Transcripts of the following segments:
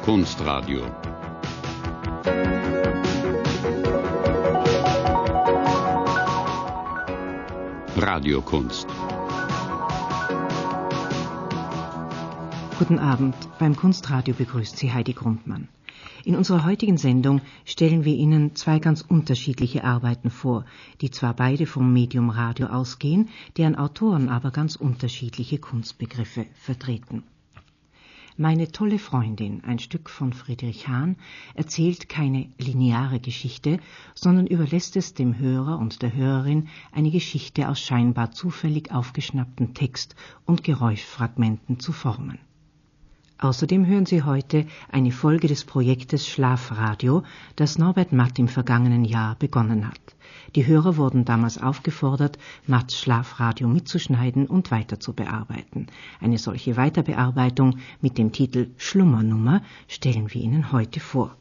Kunstradio. Radiokunst. Guten Abend, beim Kunstradio begrüßt Sie Heidi Grundmann. In unserer heutigen Sendung stellen wir Ihnen zwei ganz unterschiedliche Arbeiten vor, die zwar beide vom Medium Radio ausgehen, deren Autoren aber ganz unterschiedliche Kunstbegriffe vertreten. Meine tolle Freundin, ein Stück von Friedrich Hahn, erzählt keine lineare Geschichte, sondern überlässt es dem Hörer und der Hörerin, eine Geschichte aus scheinbar zufällig aufgeschnappten Text- und Geräuschfragmenten zu formen. Außerdem hören Sie heute eine Folge des Projektes Schlafradio, das Norbert Matt im vergangenen Jahr begonnen hat. Die Hörer wurden damals aufgefordert, Matts Schlafradio mitzuschneiden und weiter zu bearbeiten. Eine solche Weiterbearbeitung mit dem Titel Schlummernummer stellen wir Ihnen heute vor.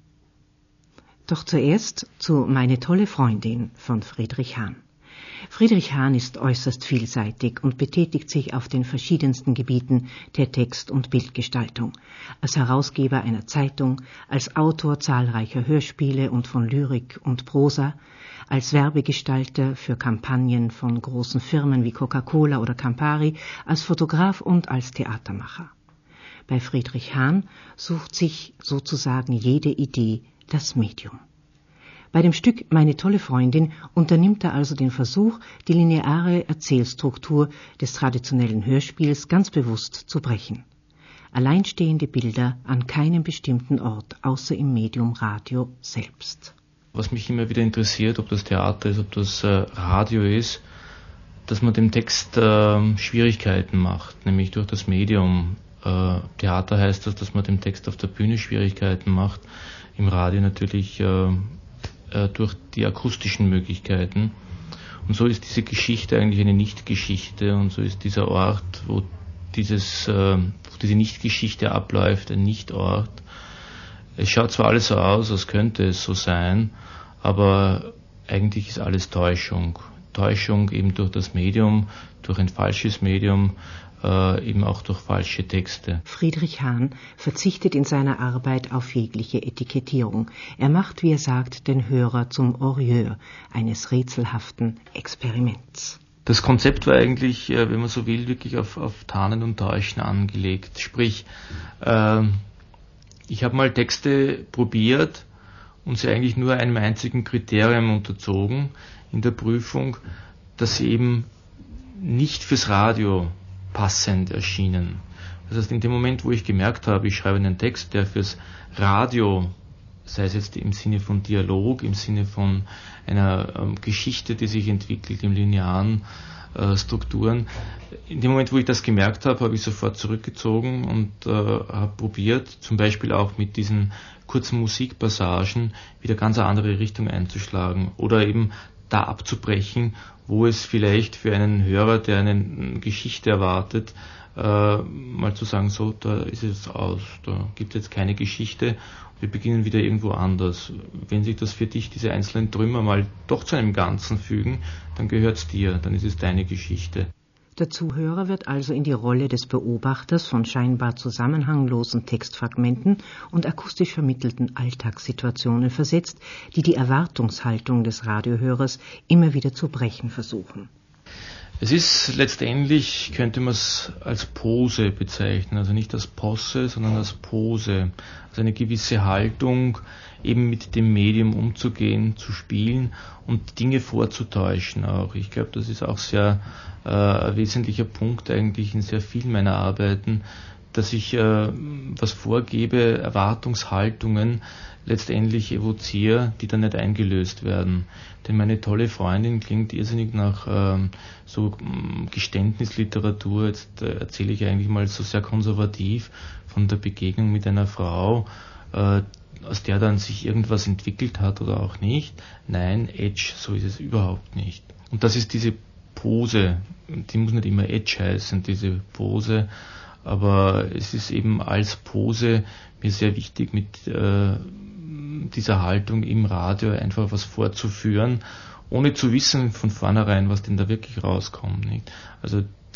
Doch zuerst zu Meine tolle Freundin von Friedrich Hahn. Friedrich Hahn ist äußerst vielseitig und betätigt sich auf den verschiedensten Gebieten der Text- und Bildgestaltung. Als Herausgeber einer Zeitung, als Autor zahlreicher Hörspiele und von Lyrik und Prosa, als Werbegestalter für Kampagnen von großen Firmen wie Coca-Cola oder Campari, als Fotograf und als Theatermacher. Bei Friedrich Hahn sucht sich sozusagen jede Idee das Medium. Bei dem Stück Meine tolle Freundin unternimmt er also den Versuch, die lineare Erzählstruktur des traditionellen Hörspiels ganz bewusst zu brechen. Alleinstehende Bilder an keinem bestimmten Ort, außer im Medium Radio selbst. Was mich immer wieder interessiert, ob das Theater ist, ob das Radio ist, dass man dem Text Schwierigkeiten macht, nämlich durch das Medium. Theater heißt das, dass man dem Text auf der Bühne Schwierigkeiten macht, im Radio natürlich durch die akustischen Möglichkeiten. Und so ist diese Geschichte eigentlich eine Nicht-Geschichte und so ist dieser Ort, wo diese Nicht-Geschichte abläuft, ein Nicht-Ort. Es schaut zwar alles so aus, als könnte es so sein, aber eigentlich ist alles Täuschung. Täuschung eben durch das Medium, durch ein falsches Medium, eben auch durch falsche Texte. Friedrich Hahn verzichtet in seiner Arbeit auf jegliche Etikettierung. Er macht, wie er sagt, den Hörer zum Aurieur eines rätselhaften Experiments. Das Konzept war eigentlich, wenn man so will, wirklich auf Tarnen und Täuschen angelegt. Sprich, ich habe mal Texte probiert und sie eigentlich nur einem einzigen Kriterium unterzogen in der Prüfung, dass sie eben nicht fürs Radio passend erschienen. Das heißt, in dem Moment, wo ich gemerkt habe, ich schreibe einen Text, der fürs Radio, sei es jetzt im Sinne von Dialog, im Sinne von einer Geschichte, die sich entwickelt, im linearen Strukturen, in dem Moment, wo ich das gemerkt habe, habe ich sofort zurückgezogen und habe probiert, zum Beispiel auch mit diesen kurzen Musikpassagen wieder ganz eine andere Richtung einzuschlagen oder eben da abzubrechen, wo es vielleicht für einen Hörer, der eine Geschichte erwartet, mal zu sagen, so, da ist es aus, da gibt es jetzt keine Geschichte, wir beginnen wieder irgendwo anders. Wenn sich das für dich, diese einzelnen Trümmer mal doch zu einem Ganzen fügen, dann gehört es dir, dann ist es deine Geschichte. Der Zuhörer wird also in die Rolle des Beobachters von scheinbar zusammenhanglosen Textfragmenten und akustisch vermittelten Alltagssituationen versetzt, die die Erwartungshaltung des Radiohörers immer wieder zu brechen versuchen. Es ist letztendlich, könnte man es als Pose bezeichnen, also nicht als Posse, sondern als Pose. Also eine gewisse Haltung, eben mit dem Medium umzugehen, zu spielen und Dinge vorzutäuschen auch. Ich glaube, das ist auch sehr ein wesentlicher Punkt eigentlich in sehr vielen meiner Arbeiten, dass ich was vorgebe, Erwartungshaltungen letztendlich evoziere, die dann nicht eingelöst werden. Denn Meine tolle Freundin klingt irrsinnig nach so Geständnisliteratur. Jetzt erzähle ich eigentlich mal so sehr konservativ von der Begegnung mit einer Frau, aus der dann sich irgendwas entwickelt hat oder auch nicht. Nein, Edge, so ist es überhaupt nicht. Und das ist diese Pose, die muss nicht immer Edge heißen, diese Pose, aber es ist eben als Pose mir sehr wichtig, mit dieser Haltung im Radio einfach was vorzuführen, ohne zu wissen von vornherein, was denn da wirklich rauskommt. Nicht? Also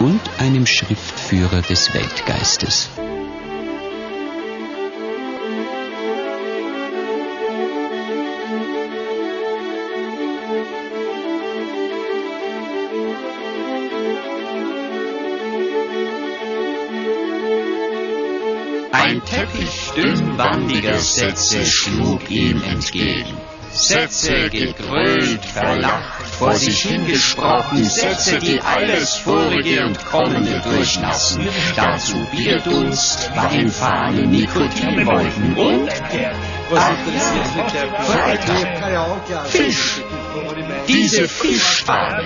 und einem Schriftführer des Weltgeistes. Ein Teppich dünnwandiger Sätze schlug ihm entgegen. Sätze gegrölt, verlacht, vor sich hingesprochen, Sätze, die alles Vorige und Kommende durchnassen. Dazu Bierdunst, Weinfahne, Nikotinwolken und weiter, Fisch, diese Fischfahne.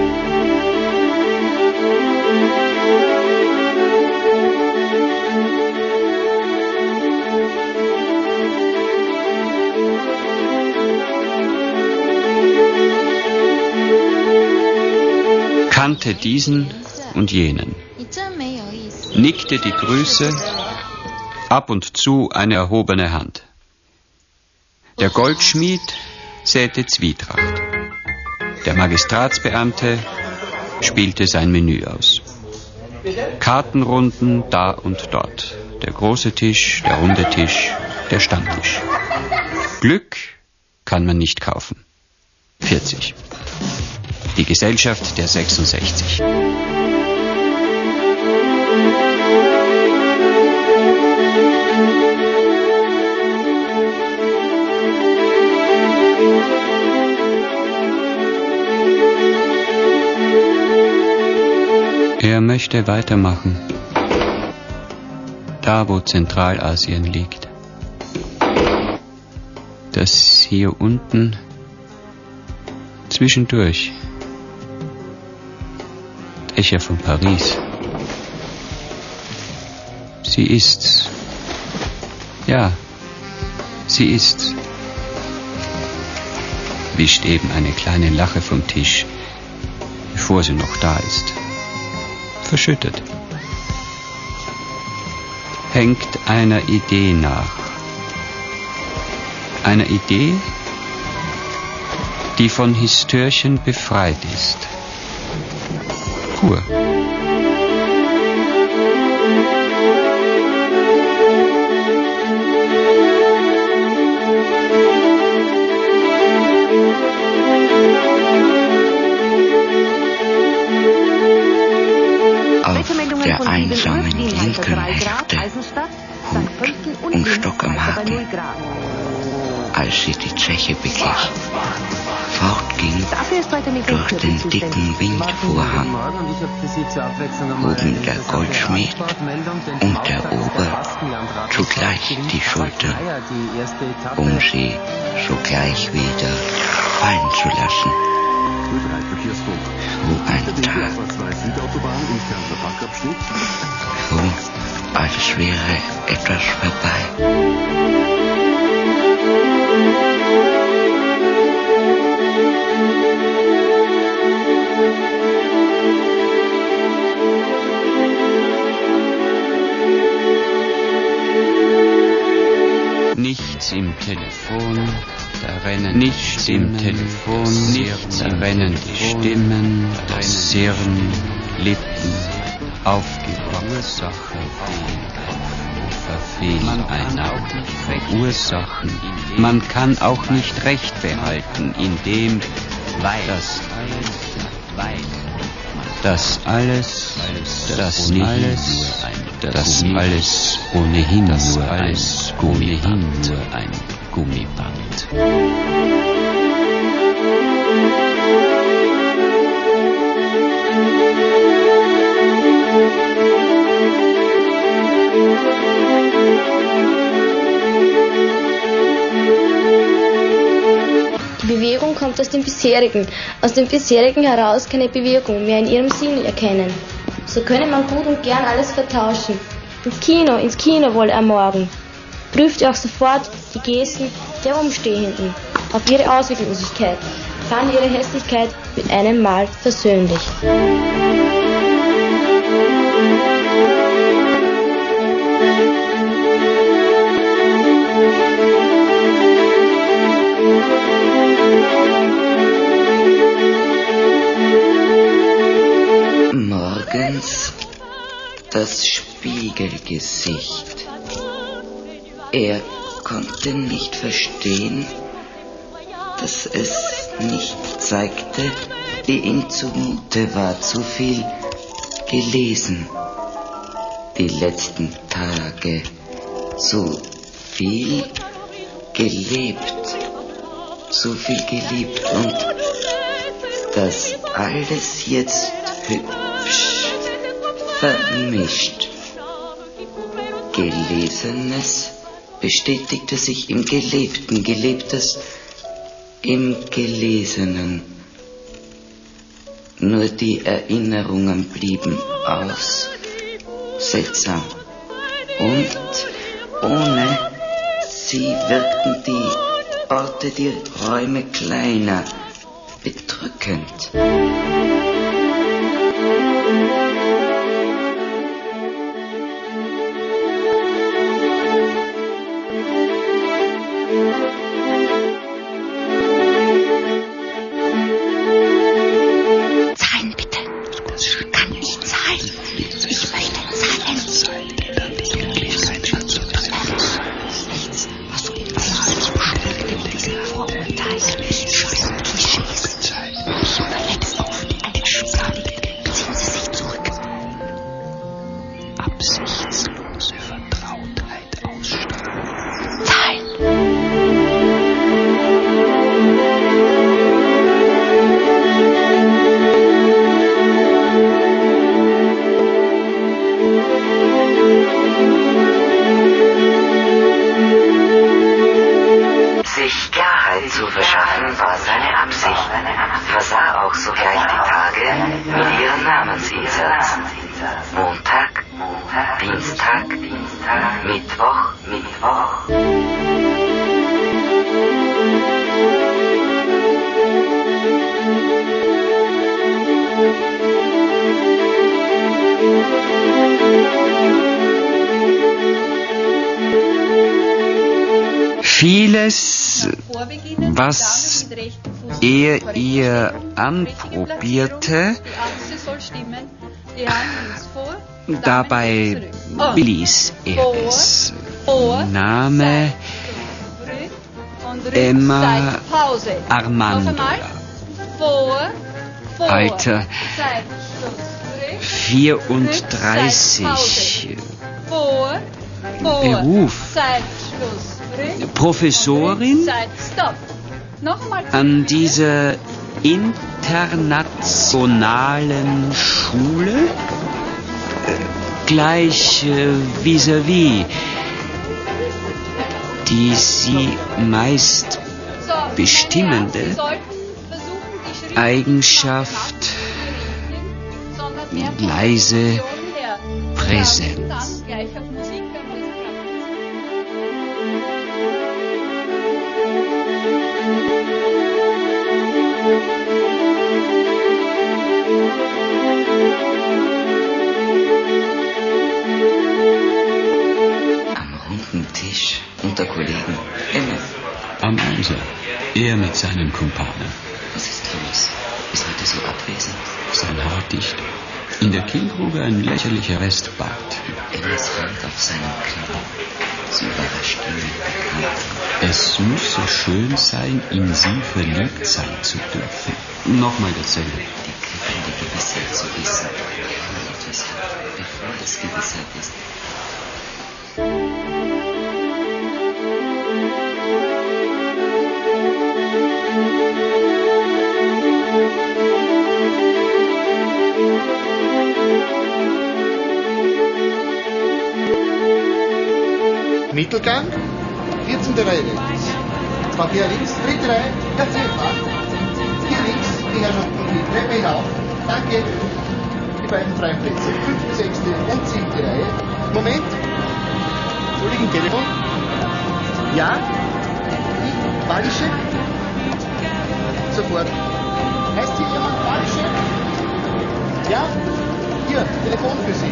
Kannte diesen und jenen, nickte die Grüße, ab und zu eine erhobene Hand. Der Goldschmied säte Zwietracht. Der Magistratsbeamte spielte sein Menü aus. Kartenrunden da und dort. Der große Tisch, der runde Tisch, der Stammtisch. Glück kann man nicht kaufen. 40. Die Gesellschaft der 66. Er möchte weitermachen, da wo Zentralasien liegt. Das hier unten zwischendurch. Dächer von Paris. Sie ist's. Ja, sie ist's. Wischt eben eine kleine Lache vom Tisch, bevor sie noch da ist. Verschüttet. Hängt einer Idee nach. Einer Idee, die von Histörchen befreit ist. Pur. Auf der einsamen linken Hälfte Hut und Stock am Haken, als sie die Zeche beglich, fortging durch den dicken Windvorhang, hoben der Goldschmied und der Ober zugleich die Schultern, um sie sogleich wieder fallen zu lassen. So ein Tag. So, als wäre etwas vorbei. Nichts im Telefon, da rennen nichts im Telefon, nichts da rennen die Stimmen, das Sirren, Lippen, aufgebracht, Ursachen, verfehlen einander, Ursachen. Man kann auch nicht Recht behalten, indem das alles ohnehin nur ein Gummiband. Die Bewegung kommt aus dem Bisherigen heraus keine Bewegung mehr in ihrem Sinn erkennen. So könne man gut und gern alles vertauschen. Ins Kino wohl er morgen. Prüft auch sofort die Gesten der Umstehenden auf ihre Ausweglosigkeit, fand ihre Hässlichkeit mit einem Mal versöhnlich. Morgens Spiegelgesicht. Er konnte nicht verstehen, dass es nicht zeigte, wie ihm zumute war, zu viel gelesen. Die letzten Tage, zu viel gelebt, zu viel geliebt und das alles jetzt hübsch vermischt. Gelesenes bestätigte sich im Gelebten, Gelebtes im Gelesenen. Nur die Erinnerungen blieben aus. Seltsam. Und ohne sie wirkten die Orte, die Räume kleiner, bedrückend. Vieles, was er ihr anprobierte, dabei beließ er es. Name Emma Armandula. Alter 34. Beruf Professorin an dieser internationalen Schule, gleich vis-à-vis, die sie meist bestimmende Eigenschaft, leise Präsenz. Tisch unter Kollegen. Emma. Am Einser. Er mit seinen Kumpanen. Was ist los? Ist heute so abwesend? Sein Haar dicht. In der Kinngrube ein lächerlicher Restbart. Emmas Hand auf seinem Knie. Sie überrascht ihn mit Bekannten. Es muss so schön sein, in sie verliebt sein zu dürfen. Nochmal dasselbe. Die kribbelnde Gewissheit zu wissen, wenn man etwas hat, bevor es Gewissheit ist. Mittelgang, 14. Reihe rechts. Verkehr links, dritte Reihe, der Zielfahrt. Hier links, die Herrschaften, die Treppe hinauf. Danke. Die beiden freien Plätze, 5., 6. und 7. Reihe. Moment. Entschuldigen, Telefon. Ja? Badische? Sofort. Heißt hier jemand Badische? Ja? Hier, Telefon für Sie.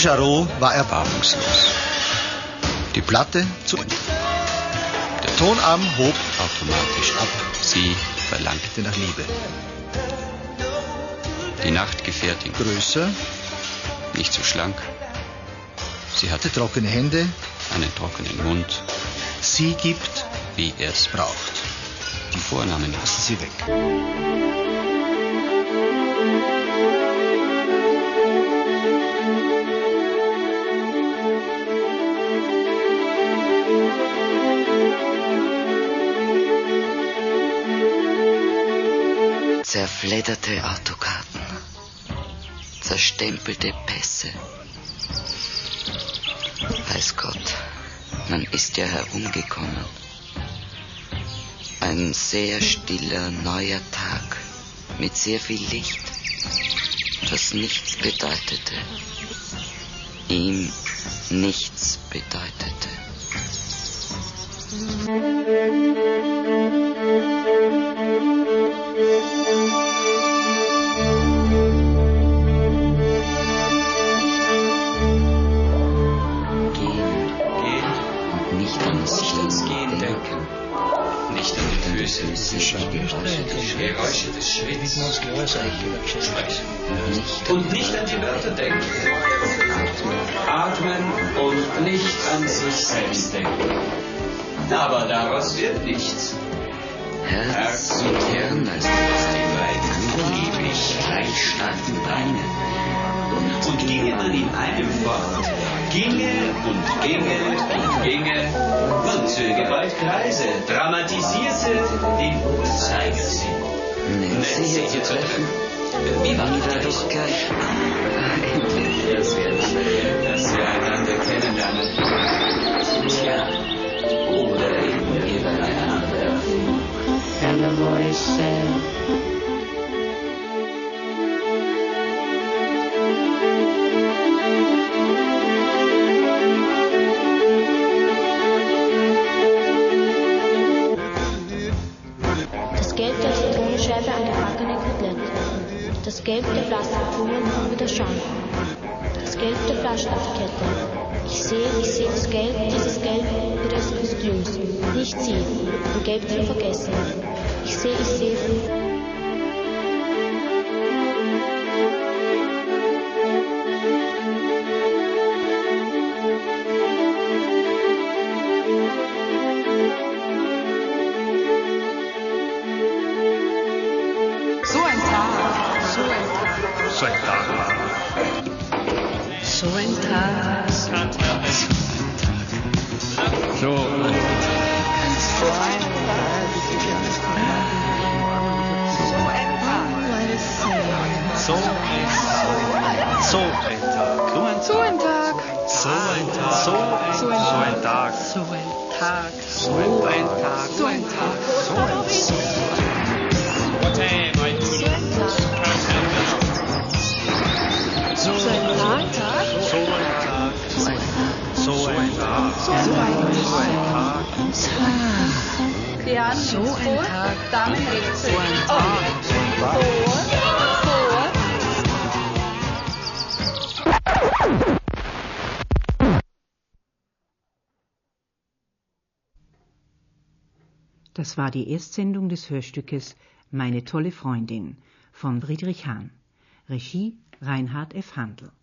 Jarreau war erbarmungslos. Die Platte zu Ende. Der Tonarm hob automatisch ab. Sie verlangte nach Liebe. Die Nachtgefährtin. Größer, nicht so schlank. sie hatte trockene Hände, einen trockenen Mund. Sie gibt, wie er's braucht. Die Vornamen Lassen Sie weg. Zerfledderte Autokarten, zerstempelte Pässe. Weiß Gott, man ist ja herumgekommen. Ein sehr stiller, neuer Tag mit sehr viel Licht, das nichts bedeutete. Ihm nichts bedeutete. Geräusche des Schritts, und nicht an die Wörter denken. Atmen und nicht an sich selbst denken. Aber daraus wird nichts. Herz und Hirn als die beiden lieblich gleich standen Beine. Und ginge man in einem fort, ginge und ginge und ginge, man zöge bald Kreise, dramatisierte den Uhrzeigersinn. Nancy hier zu treffen, wie war doch gleich. Endlich, dass wir einander kennenlernen. Tja, oder eben übereinander. Hello, voice. Das Gelb der Plastikblumen kommt wieder schauen. Das Gelb der Flaschenetikette. Ich sehe das Gelb dieses Gelb ihres Kostüms. Nicht sie, ein Gelb zum Vergessen. Ich sehe. So ein Tag. So ein Tag. So ein Tag. So ein Tag. Herren links vor, Damen rechts vor. Das war die Erstsendung des Hörstückes Meine tolle Freundin von Friedrich Hahn. Regie Reinhard F. Handl.